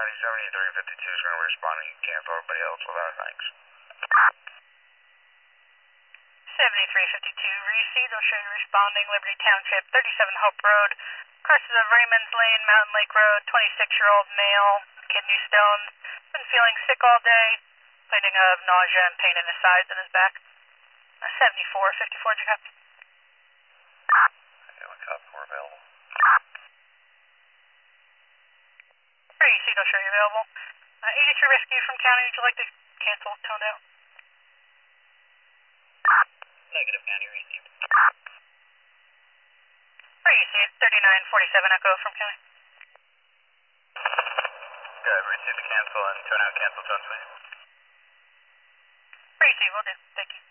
County 7352 is going to respond and cancel everybody else with our thanks. 7352, received. I'll show you responding. Liberty Township, 37 Hope Road, crosses of Raymond's Lane, Mountain Lake Road, 26-year-old male, kidney stone, been feeling sick all day, complaining of nausea and pain in his sides and his back. 7454, did you copy? Yeah, we copy, we're available. Received, I'll show you available. 83 rescue from county, would you like to cancel, tone out? Negative, county received. Received, 3947 echo from county. Good, receive the cancel and tone out cancel tones, please. Received, will do, thank you.